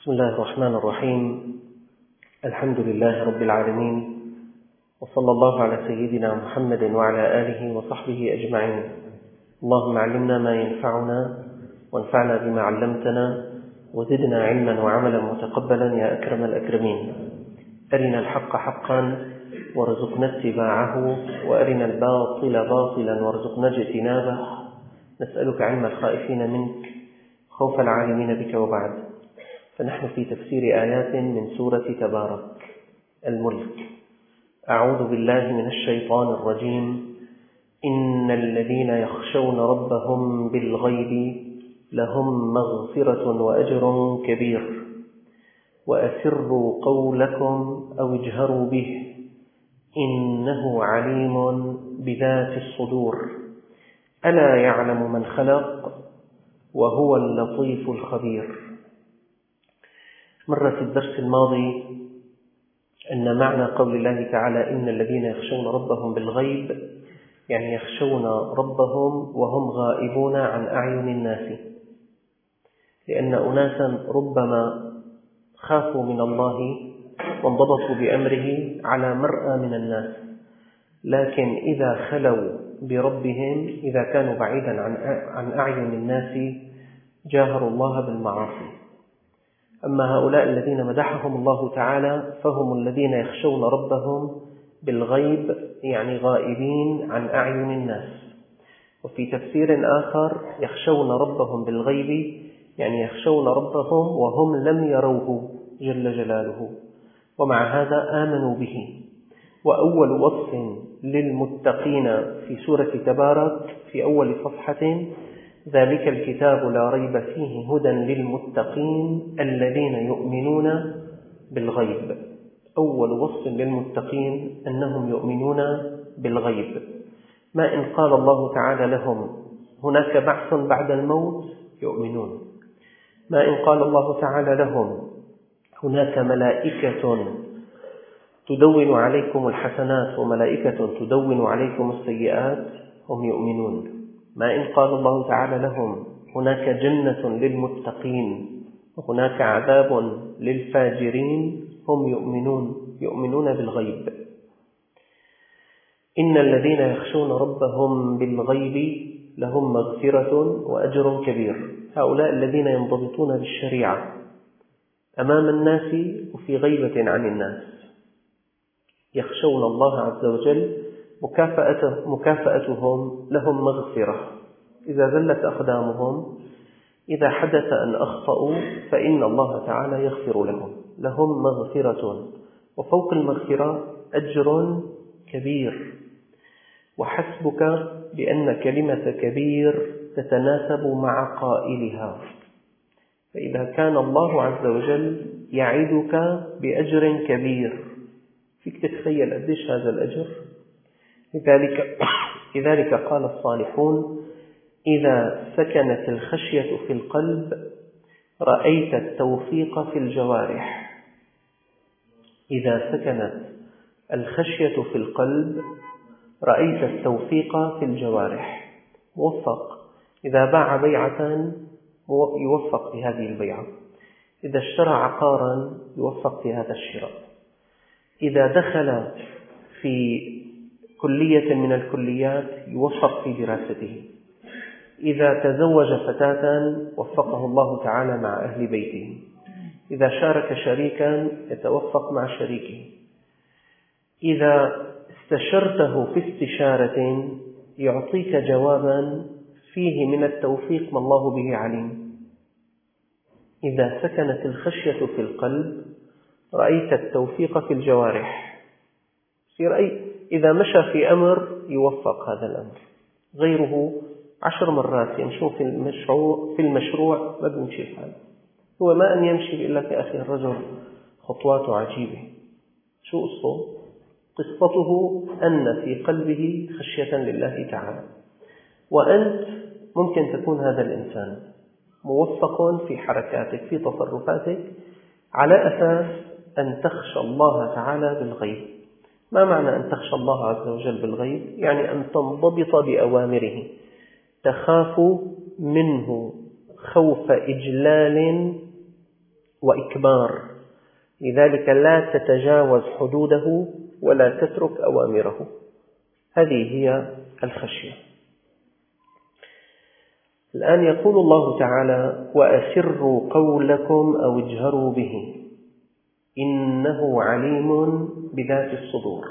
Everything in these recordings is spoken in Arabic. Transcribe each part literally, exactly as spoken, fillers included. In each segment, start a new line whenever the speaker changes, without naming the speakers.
بسم الله الرحمن الرحيم. الحمد لله رب العالمين، وصلى الله على سيدنا محمد وعلى آله وصحبه أجمعين. اللهم علمنا ما ينفعنا وانفعنا بما علمتنا وزدنا علما وعملا متقبلا يا أكرم الأكرمين. أرنا الحق حقا وارزقنا اتباعه، وأرنا الباطل باطلا وارزقنا اجتنابه. نسألك علم الخائفين منك، خوف العالمين بك. وبعد، فنحن في تفسير آيات من سورة تبارك الملك. أعوذ بالله من الشيطان الرجيم. إن الذين يخشون ربهم بالغيب لهم مغفرة وأجر كبير، وأسروا قولكم أو اجهروا به إنه عليم بذات الصدور. ألا يعلم من خلق وهو اللطيف الخبير. مر في الدرس الماضي أن معنى قول الله تعالى إن الذين يخشون ربهم بالغيب يعني يخشون ربهم وهم غائبون عن أعين الناس، لأن أناسا ربما خافوا من الله وانضبطوا بأمره على مرأى من الناس، لكن إذا خلوا بربهم، إذا كانوا بعيدا عن أعين الناس، جاهروا الله بالمعاصي. أما هؤلاء الذين مدحهم الله تعالى فهم الذين يخشون ربهم بالغيب، يعني غائبين عن أعين الناس. وفي تفسير آخر يخشون ربهم بالغيب يعني يخشون ربهم وهم لم يروه جل جلاله، ومع هذا آمنوا به. وأول وصف للمتقين في سورة تبارك في أول صفحة: ذلك الكتاب لا ريب فيه هدى للمتقين الذين يؤمنون بالغيب. أول وصف للمتقين أنهم يؤمنون بالغيب. ما إن قال الله تعالى لهم هناك بعث بعد الموت يؤمنون، ما إن قال الله تعالى لهم هناك ملائكة تدون عليكم الحسنات وملائكة تدون عليكم السيئات هم يؤمنون، ما إن قال الله تعالى لهم هناك جنة للمتقين وهناك عذاب للفاجرين هم يؤمنون يؤمنون بالغيب. إن الذين يخشون ربهم بالغيب لهم مغفرة وأجر كبير. هؤلاء الذين ينضبطون بالشريعة أمام الناس وفي غيبة عن الناس، يخشون الله عز وجل، مكافأتهم لهم مغفرة إذا زلت أقدامهم، إذا حدث أن أخطأوا فإن الله تعالى يغفر لهم. لهم مغفرة، وفوق المغفرة أجر كبير. وحسبك بأن كلمة كبير تتناسب مع قائلها، فإذا كان الله عز وجل يعدك بأجر كبير فيك تتخيل قديش هذا الأجر. لذلك, لذلك قال الصالحون: إذا سكنت الخشية في القلب رأيت التوفيق في الجوارح. إذا سكنت الخشية في القلب رأيت التوفيق في الجوارح. موفق إذا باع بيعة يوفق في هذه البيعة، إذا اشترى عقارا يوفق في هذا الشراء، إذا دخل في كلية من الكليات يوفق في دراسته، إذا تزوج فتاة وفقه الله تعالى مع أهل بيته، إذا شارك شريكا يتوفق مع شريكه، إذا استشرته في استشارة يعطيك جوابا فيه من التوفيق ما الله به عليم. إذا سكنت الخشية في القلب رأيت التوفيق في الجوارح. إذا مشى في أمر يوفق هذا الأمر، غيره عشر مرات يمشون في المشروع في المشروع ما بيمشي الحال. هو ما أن يمشي إلا في أخي الرجل خطواته عجيبة. شو قصته؟ قصته أن في قلبه خشية لله تعالى. وأنت ممكن تكون هذا الإنسان موفق في حركاتك في تصرفاتك على أساس أن تخشى الله تعالى بالغيب. ما معنى أن تخشى الله عز وجل بالغيب؟ يعني أن تنضبط بأوامره، تخاف منه خوف إجلال وإكبار، لذلك لا تتجاوز حدوده ولا تترك أوامره. هذه هي الخشية. الآن يقول الله تعالى: وأسروا قولكم أو اجهروا به إنه عليم بذات الصدور.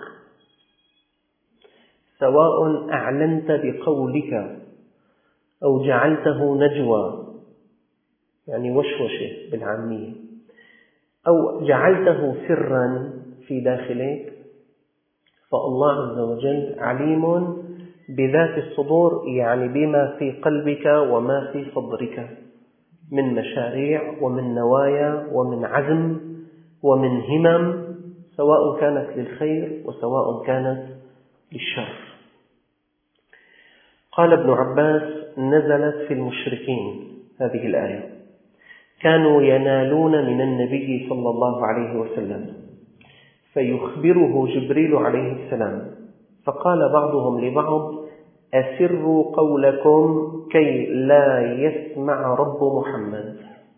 سواء أعلنت بقولك أو جعلته نجوى، يعني وشوشة بالعامية، أو جعلته سرا في داخلك، فالله عز وجل عليم بذات الصدور، يعني بما في قلبك وما في صدرك من مشاريع ومن نوايا ومن عزم ومن همم، سواء كانت للخير وسواء كانت للشر. قال ابن عباس: نزلت في المشركين هذه الآية، كانوا ينالون من النبي صلى الله عليه وسلم فيخبره جبريل عليه السلام، فقال بعضهم لبعض: أسروا قولكم كي لا يسمع رب محمد.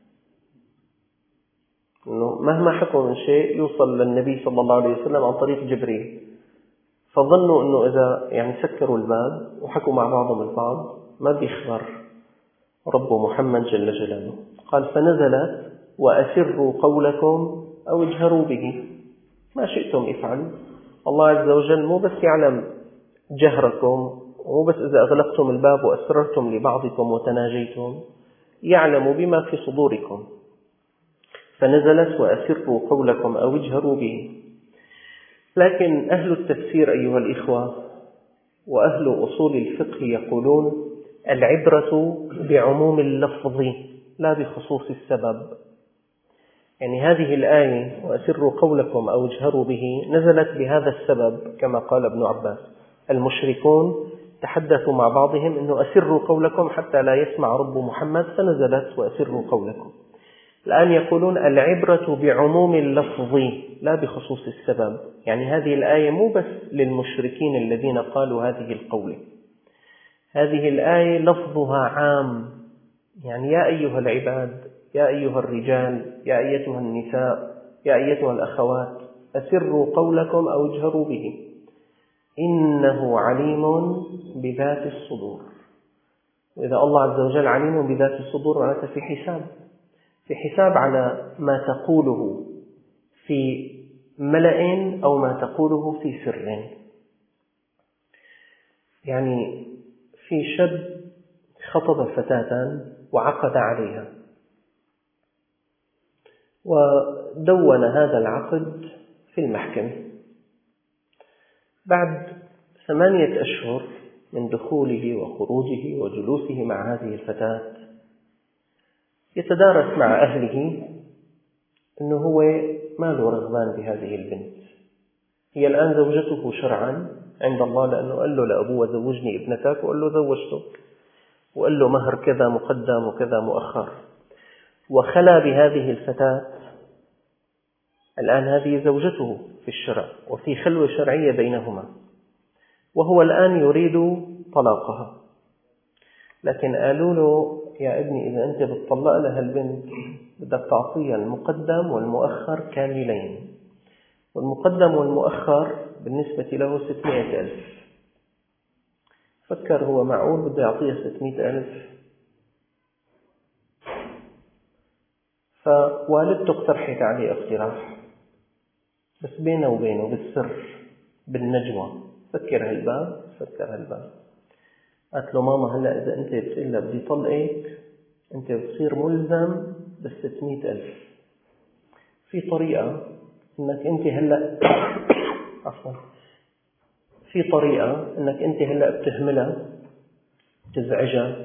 إنه مهما حكوا من شيء يوصل للنبي صلى الله عليه وسلم عن طريق جبريل، فظنوا أنه إذا يعني سكروا الباب وحكوا مع بعضهم البعض ما بيخبر رب محمد جل جلاله. قال: فنزلت: وأسروا قولكم أو اجهروا به، ما شئتم افعلوا. الله عز وجل مو بس يعلم جهركم، مو بس إذا أغلقتم الباب وأسررتم لبعضكم وتناجيتم، يعلم بما في صدوركم. فنزلت: وأسروا قولكم أو اجهروا به. لكن أهل التفسير أيها الإخوة وأهل أصول الفقه يقولون: العبرة بعموم اللفظ لا بخصوص السبب. يعني هذه الآية وأسروا قولكم أو اجهروا به نزلت بهذا السبب، كما قال ابن عباس: المشركون تحدثوا مع بعضهم أنه أسروا قولكم حتى لا يسمع رب محمد، فنزلت: وأسروا قولكم. الآن يقولون العبرة بعموم اللفظ لا بخصوص السبب. يعني هذه الآية مو بس للمشركين الذين قالوا هذه القولة، هذه الآية لفظها عام. يعني يا أيها العباد، يا أيها الرجال، يا أيتها النساء، يا أيتها الأخوات، أسروا قولكم أو اجهروا به إنه عليم بذات الصدور. وإذا الله عز وجل عليم بذات الصدور معناته في حساب، في حساب على ما تقوله في ملأ أو ما تقوله في سر. يعني في شاب خطب فتاة وعقد عليها، ودون هذا العقد في المحكمة. بعد ثمانية أشهر من دخوله وخروجه وجلوسه مع هذه الفتاة يتدارس مع أهله أنه هو ما له رغبان بهذه البنت. هي الآن زوجته شرعا عند الله، لأنه قال له لأبوه: زوجني ابنتك، وقال له زوجتك، وقال له مهر كذا مقدم وكذا مؤخر، وخلى بهذه الفتاة. الآن هذه زوجته في الشرع وفي خلوة شرعية بينهما، وهو الآن يريد طلاقها. لكن قالوا له: يا ابني، إذا أنت بتطلق لها البنت بدك تعطيها المقدم والمؤخر كاملين، والمقدم والمؤخر بالنسبة له ستمائة ألف. فكر هو معقول بده يعطيها ستمائة ألف؟ فوالدته اقترحت عليه اقتراح، بس بينه وبينه بالسر بالنجوى: فكر هالباب فكر هالباب. قالت له: ماما، هلأ إذا أنت بتقول لها بدي طلقك، أنت بتصير ملزم بالستمائة ألف. في طريقة أنك أنت هلأ عفوا في طريقة أنك أنت هلأ بتهملها، بتزعجها،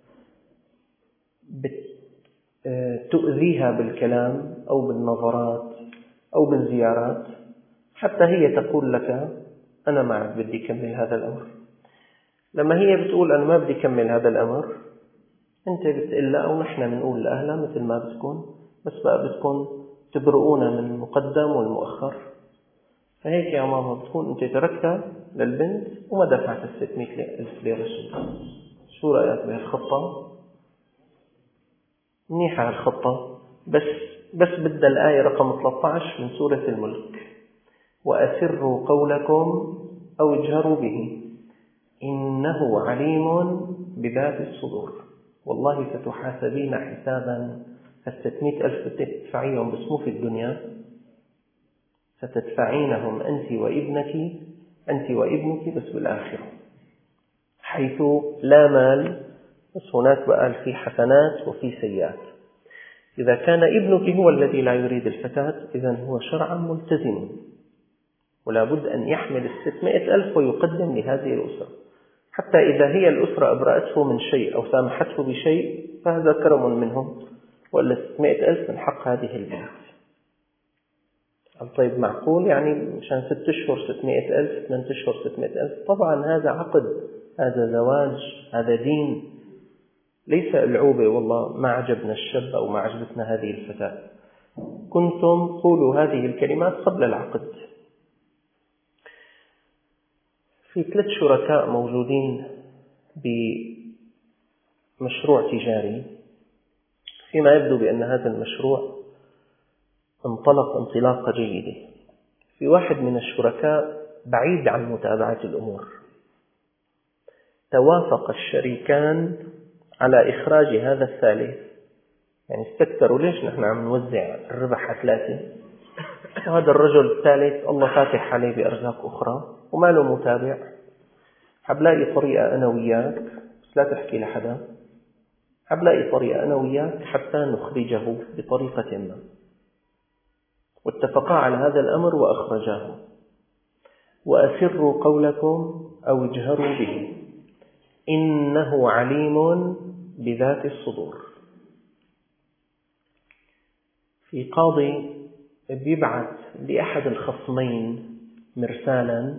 بتؤذيها بالكلام أو بالنظرات أو بالزيارات، حتى هي تقول لك: أنا ما عاد بدي أكمل هذا الأمر. لما هي بتقول أنا ما بدي أكمل هذا الأمر، أنت بتقول لها أو نحن بنقول لأهلها مثل ما بتكون، بس بقى بتكون تبرؤونا من المقدم والمؤخر. فهيك يا ماما بتكون أنت تركتها للبنت وما دفعت الستمائة ألف ليرة. شو رأيك بهالخطة؟ منيحة هالخطة، بس بس بدأ الآية رقم ثلاثة عشر من سورة الملك: وأسروا قولكم أو اجهروا به إنه عليم بذات الصدور. والله ستحاسبين حسابا الستمائة ألف تدفعيهم باسمه في الدنيا، ستدفعينهم أنت وابنك أنت وابنك بس بالآخرة، حيث لا مال، بس هناك بقى في حسنات وفي سيئات. إذا كان ابنك هو الذي لا يريد الفتاة، إذن هو شرعا ملتزم، ولا بد أن يحمل الستمائة ألف ويقدم لهذه الأسرة، حتى إذا هي الأسرة أبرأته من شيء أو سامحته بشيء فهذا كرم منهم، وإلا ستمائة ألف من حق هذه البنت. طيب معقول يعني مشان ست أشهر ستمائة ألف، ثمان أشهر ستمائة ألف؟ طبعا هذا عقد، هذا زواج، هذا دين، ليس العوبة والله ما عجبنا الشاب أو ما عجبتنا هذه الفتاة. كنتم قولوا هذه الكلمات قبل العقد. في ثلاث شركاء موجودين بمشروع تجاري، فيما يبدو بأن هذا المشروع انطلق انطلاقة جيدة. في واحد من الشركاء بعيد عن متابعة الأمور، توافق الشريكان على إخراج هذا الثالث، يعني استكتروا ليش نحن عم نوزع الربح على ثلاثة، وهذا الرجل الثالث الله فاتح عليه بأرزاق أخرى وما له متابع. حبلاقي طريقة أنا وياك، بس لا تحكي لحدا، حبلاقي طريقة أنا وياك حتى نخرجه بطريقة ما. واتفقا على هذا الأمر وأخرجاه. وأسروا قولكم أو اجهروا به إنه عليم بذات الصدور. في قاضي بيبعث لأحد الخصمين مرسالا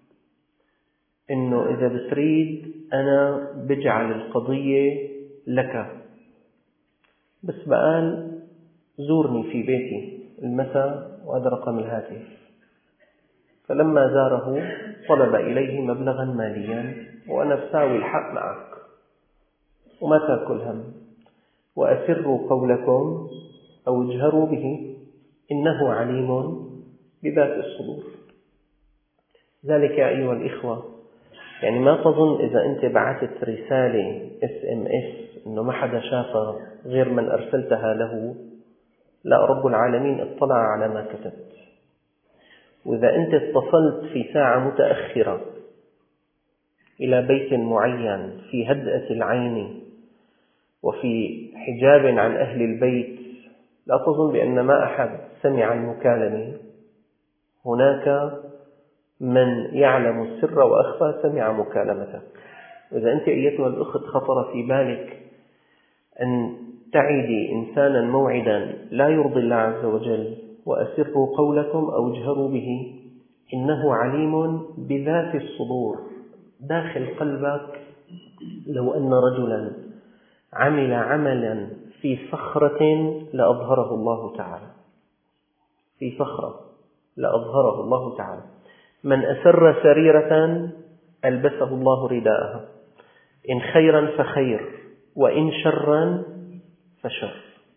إنه إذا بتريد أنا بجعل القضية لك، بس بقال زورني في بيتي المساء وهذا رقم الهاتف. فلما زاره طلب إليه مبلغا ماليا، وأنا بساوي الحق معك وما تاكل هم. وأسروا قولكم أو اجهروا به إنه عليم بذات الصدور. ذلك يا أيها الإخوة، يعني ما تظن إذا أنت بعثت رسالة اس ام اس إنه ما حدا شافها غير من أرسلتها له، لا، رب العالمين اطلع على ما كتبت. وإذا أنت اتصلت في ساعة متأخرة إلى بيت معين في هدأة العين وفي حجاب عن أهل البيت، لا تظن بأن ما أحد سمع المكالمة. هناك من يعلم السر وأخفى سمع مكالمتك. وإذا أنت أيتها الأخت خطر في بالك أن تعيدي إنسانا موعدا لا يرضي الله عز وجل، وأسروا قولكم أو اجهروا به إنه عليم بذات الصدور، داخل قلبك. لو أن رجلا عمل عملا في صخرة لأظهره الله تعالى، في صخرة لأظهره الله تعالى. من أسر سريرة ألبسه الله رداءها، إن خيرا فخير وإن شرا فشر.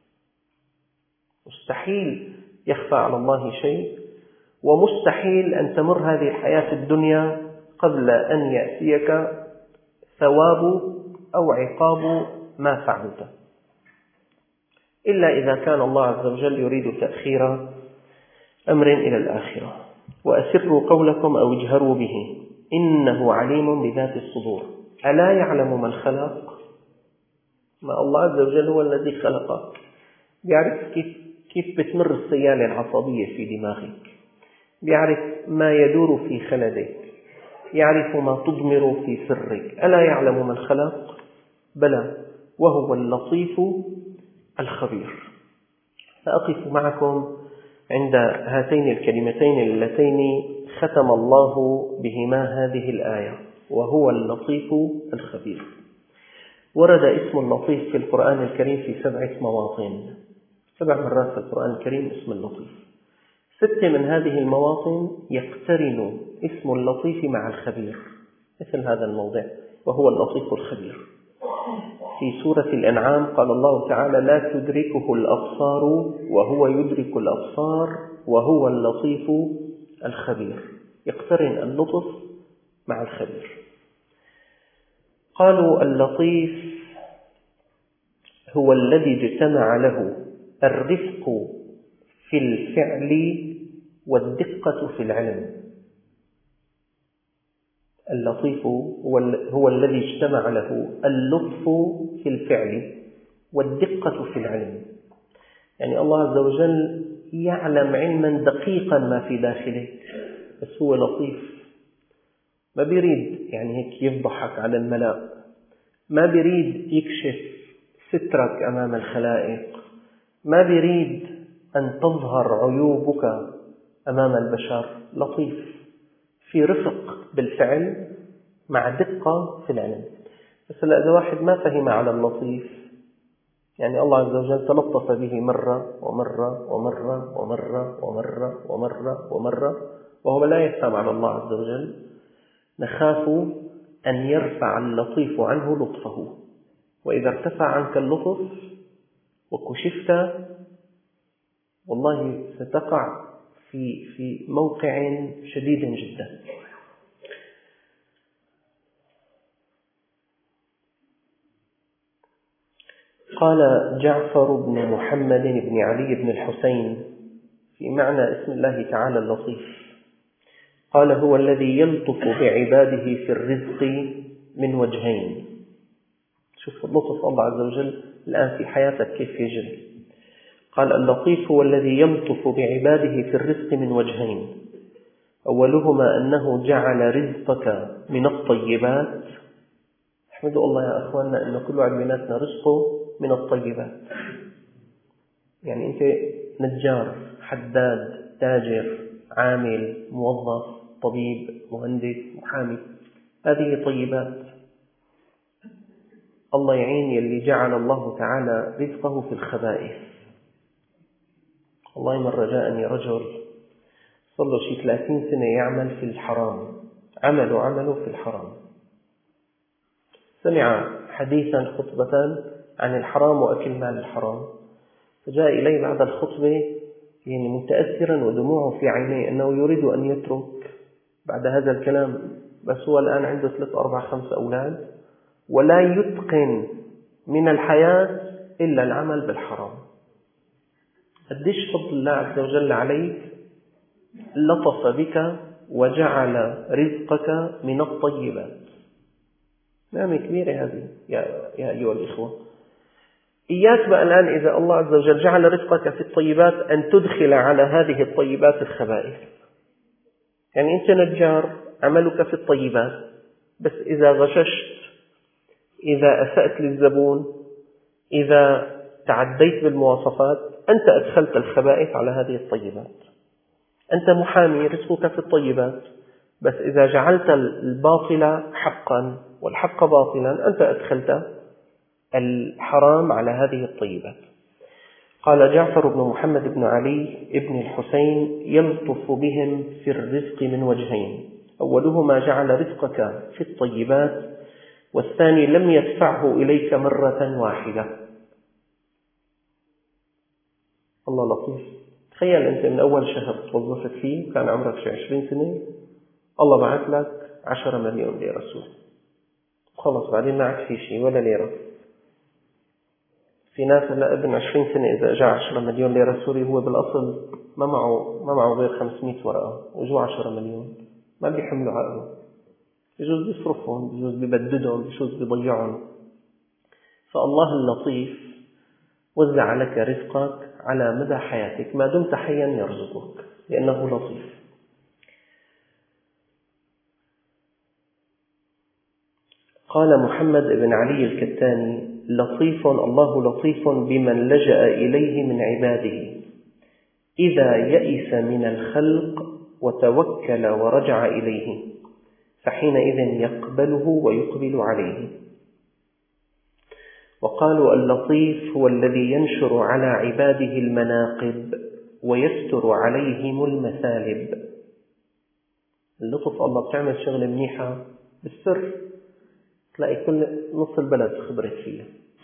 مستحيل يخفى على الله شيء، ومستحيل أن تمر هذه الحياة الدنيا قبل أن يأتيك ثواب أو عقاب ما فعلت، إلا إذا كان الله عز وجل يريد تأخير أمر إلى الآخرة. وأسروا قولكم أو اجهروا به إنه عليم بذات الصدور. ألا يعلم من خلق؟ ما الله عز وجل هو الذي خلقك، بيعرف كيف كيف بتمر السيالة العصبية في دماغك، بيعرف ما يدور في خلدك، يعرف ما تضمر في سرك. ألا يعلم من خلق؟ بلى، وهو اللطيف الخبير. سأقف معكم عند هاتين الكلمتين اللتين ختم الله بهما هذه الآية، وهو اللطيف الخبير. ورد اسم اللطيف في القرآن الكريم في سبعة مواطن، سبع مرات في القرآن الكريم اسم اللطيف. ستة من هذه المواطن يقترن اسم اللطيف مع الخبير، مثل هذا الموضع وهو اللطيف الخبير. في سورة الأنعام قال الله تعالى: لا تدركه الأبصار وهو يدرك الأبصار وهو اللطيف الخبير. يقترن اللطف مع الخبير. قالوا اللطيف هو الذي اجتمع له الرفق في الفعل والدقة في العلم. اللطيف هو الذي اجتمع له اللطف في الفعل والدقة في العلم. يعني الله عز وجل يعلم علما دقيقا ما في داخلك، بس هو لطيف. ما بيريد يعني هيك يفضحك على الملأ، ما بيريد يكشف سترك أمام الخلائق، ما بيريد أن تظهر عيوبك أمام البشر. لطيف في رفق بالفعل مع دقة في العلم. بس إذا واحد ما فهم على اللطيف، يعني الله عز وجل تلطف به مرة ومرة ومرة ومرة ومرة ومرة ومرة وهو لا يفهم على الله عز وجل، نخاف أن يرفع اللطيف عنه لطفه. وإذا ارتفع عنك اللطف وكشفت، والله ستقع في في موقع شديد جدا. قال جعفر بن محمد بن علي بن الحسين في معنى اسم الله تعالى اللطيف، قال: هو الذي يلطف بعباده في الرزق من وجهين. شوف لطف الله عز وجل الآن في حياتك كيف يجري. قال: اللطيف هو الذي يلطف بعباده في الرزق من وجهين، أولهما أنه جعل رزقك من الطيبات. احمدوا الله يا أخواننا أن كل واحد مناتنا رزقه من الطيبات. يعني أنت نجار، حداد، تاجر، عامل، موظف، طبيب، مهندس، محامي، هذه طيبات. الله يعين يلي جعل الله تعالى رزقه في الخبائث. والله مرة جاءني رجل صار له شي ثلاثين سنة يعمل في الحرام، عمله عمله في الحرام. سمع حديثا خطبة عن الحرام وأكل مال الحرام، فجاء إلي بعد الخطبة يعني متأثرا ودموعه في عينيه أنه يريد أن يترك بعد هذا الكلام، بس هو الآن عنده ثلاث أربع خمس أولاد ولا يتقن من الحياة إلا العمل بالحرام. قديش فضل الله عز وجل عليك، لطف بك وجعل رزقك من الطيبات. نعمة كبيرة هذه يا, يا أيها الإخوة. إياك بقى الآن إذا الله عز وجل جعل رزقك في الطيبات أن تدخل على هذه الطيبات الخبائث. يعني أنت نجار عملك في الطيبات، بس إذا غششت، إذا أسأت للزبون، إذا تعديت بالمواصفات، أنت أدخلت الخبائث على هذه الطيبات. أنت محامي رزقك في الطيبات، بس إذا جعلت الباطل حقا والحق باطلا، أنت أدخلت الحرام على هذه الطيبات. قال جعفر بن محمد بن علي بن الحسين: يلطف بهم في الرزق من وجهين، أولهما جعل رزقك في الطيبات، والثاني لم يدفعه إليك مرة واحدة. الله لطيف. تخيل أنت من أول شهر توظفت فيه كان عمرك شي عشرين سنة، الله بعث لك عشرة مليون ليرة سود، خلص بعدين ما عاد في شيء ولا ليرة. في ناس هلا ابن عشرين سنة إذا جاء عشرة مليون ليرة سوري هو بالأصل ما معه ما معه غير خمسمائة ورقة، وجوا عشرة مليون ما بيحملوا عقله. بجوز بيصرفهم، بجوز بيبددهم، بجوز بيضيعهم. فالله اللطيف وزع لك رزقك على مدى حياتك، ما دمت حيا يرزقك لأنه لطيف. قال محمد بن علي الكتاني: لطيف الله لطيف بمن لجأ إليه من عباده إذا يئس من الخلق وتوكل ورجع إليه، فحينئذ يقبله ويقبل عليه. وقالوا: اللطيف هو الذي ينشر على عباده المناقب ويستر عليهم المثالب. اللطف الله بتعمل شغلة منيحة بالسر، تلاقي كل نص البلد خبرت فيها،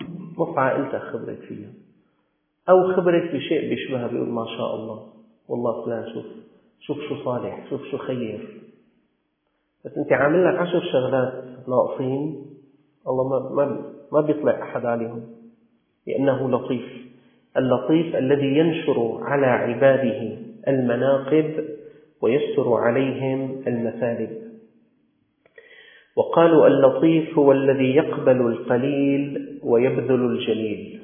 نص عائلتك خبرت فيها، أو خبرت بشيء بيشبهها بيقول ما شاء الله والله فلان شوف شوف شو صالح، شوف شو خير. بس أنت عامل لك عشر شغلات ناقصين، الله ما ما ما بيطلع أحد عليهم، لأنه لطيف. اللطيف الذي ينشر على عباده المناقب ويستر عليهم المثالب. وقالوا اللطيف هو الذي يقبل القليل ويبذل الجليل.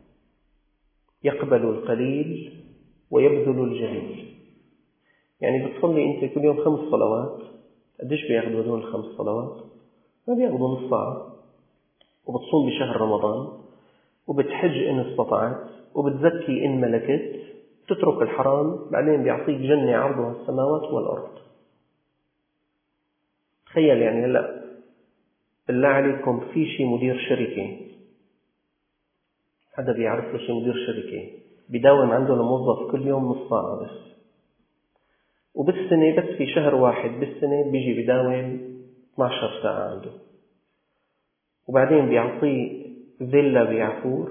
يقبل القليل ويبذل الجليل، يعني بتصلي أنت كل يوم خمس صلوات، قديش بياخدوا هذول الخمس صلوات؟ ما بياخدوا نص ساعة. وبتصوم بشهر رمضان، وبتحج إن استطعت، وبتزكي إن ملكت، تترك الحرام، بعدين بيعطيك جنة عرضها السماوات والأرض. تخيل يعني هلأ بالله عليكم في شي مدير شركة، حدا بيعرف له شي مدير شركة بيداوم عنده الموظف كل يوم نص ساعة بس، وبالسنة بس في شهر واحد بالسنة بيجي بيداوم اثنتي عشرة ساعة عنده، وبعدين بيعطيه فيلا بعفور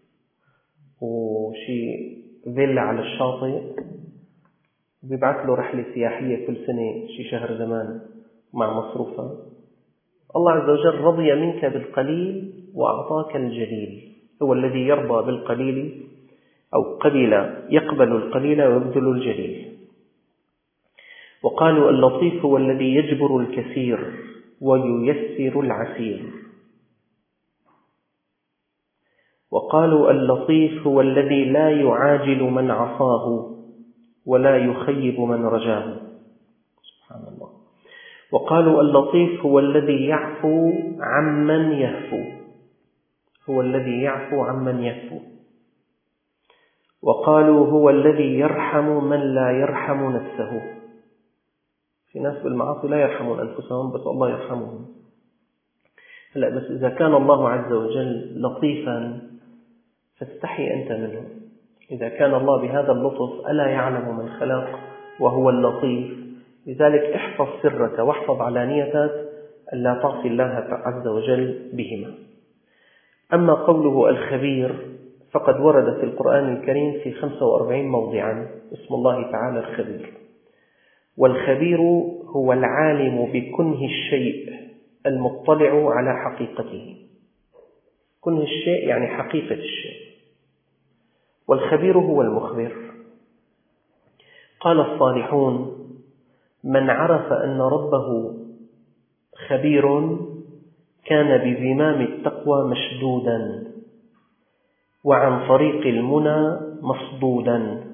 وشي فيلا على الشاطئ، وبيبعث له رحلة سياحية كل سنة شي شهر زمان مع مصروفها. الله عز وجل رضي منك بالقليل وأعطاك الجليل. هو الذي يرضى بالقليل أو قبل يقبل القليل ويبذل الجليل. وقالوا اللطيف هو الذي يجبر الكثير وييسر العسير. وقالوا اللطيف هو الذي لا يعاجل من عصاه ولا يخيب من رجاه. سبحان الله. وقالوا اللطيف هو الذي يعفو عمن يهفو. هو الذي يعفو عمن يهفو. وقالوا هو الذي يرحم من لا يرحم نفسه. في ناس بالمعاصي لا يرحمون أنفسهم بس الله يرحمهم. هلأ بس إذا كان الله عز وجل لطيفا فاستحي أنت منه. إذا كان الله بهذا اللطف ألا يعلم من خلق وهو اللطيف. لذلك احفظ سرك واحفظ علانيتك ألا تعصي الله عز وجل بهما. أما قوله الخبير فقد ورد في القرآن الكريم في خمسة وأربعين موضعا اسم الله تعالى الخبير. والخبير هو العالم بكنه الشيء المطلع على حقيقته. كنه الشيء يعني حقيقة الشيء، والخبير هو المخبر. قال الصالحون من عرف أن ربه خبير كان بزمام التقوى مشدودا وعن طريق المنى مصدودا.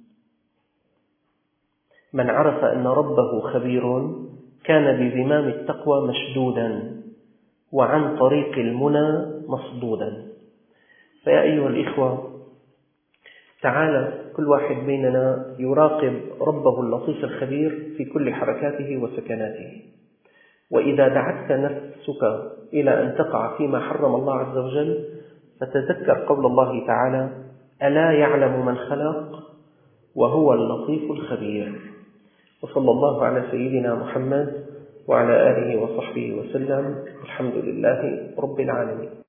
من عرف أن ربه خبير كان بزمام التقوى مشدودا وعن طريق المنى مصدودا. فيا أيها الإخوة، تعالى كل واحد بيننا يراقب ربه اللطيف الخبير في كل حركاته وسكناته. وإذا دعتك نفسك إلى أن تقع فيما حرم الله عز وجل فتذكر قول الله تعالى ألا يعلم من خلق وهو اللطيف الخبير. وصلى الله على سيدنا محمد وعلى آله وصحبه وسلم. الحمد لله رب العالمين.